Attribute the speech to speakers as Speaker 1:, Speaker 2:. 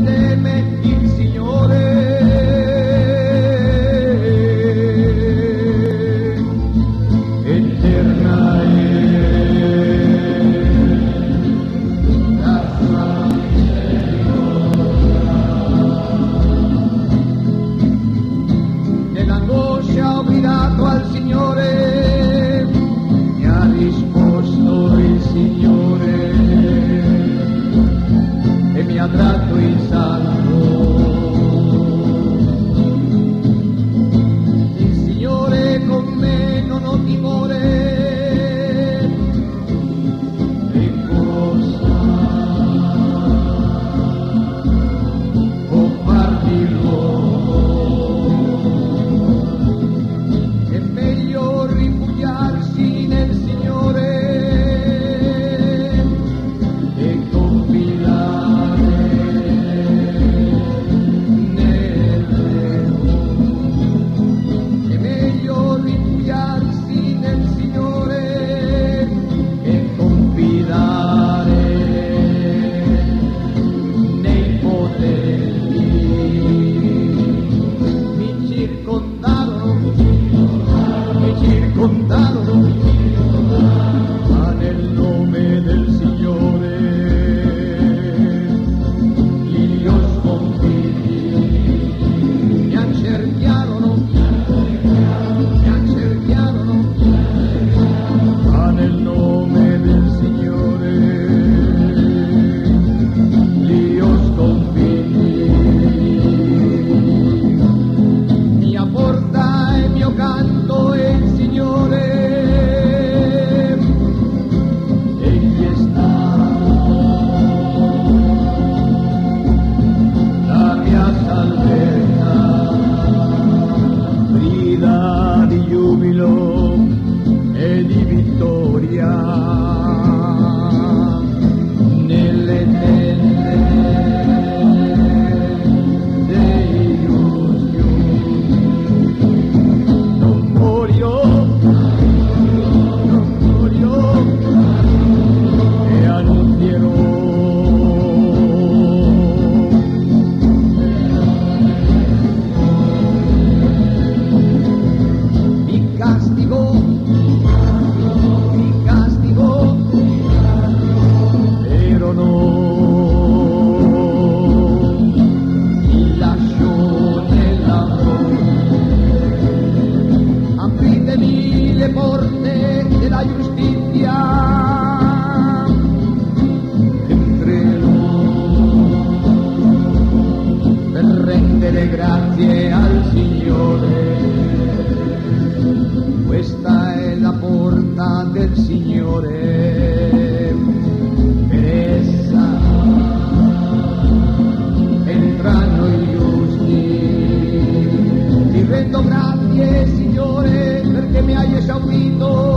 Speaker 1: teme il Signore. Eterna è la sua misericordia. Nell'angoscia ho gridato al Signore, mi ha risposto il Signore e mi ha tratto in salvo. Il Signore è con me, non ho timore. E cosa può farti l'uomo? È meglio rifugiarsi nel Signore e confidare nell'Eterno. È meglio rifugiarsi nel Signore e confidare nei poteri. Mi circondarono, ma nel nome del Signore li ho sconfitti. Mi accerchiarono, ma nel nome del Signore li ho sconfitti. Mia porta e mio canto è il Signore. Egli è stato la mia salvezza. Grida di giubilo e di vittoria nelle tende dei giusti. Non morirò e annunzierò mi castigo, vero no, mi lascio nell'amore. Apritemi le porte della giustizia, entrerò per rendere grazie al Signore. Questa è la porta del Signore, per essa entrano i giusti. Ti rendo grazie, Signore, perché mi hai esaudito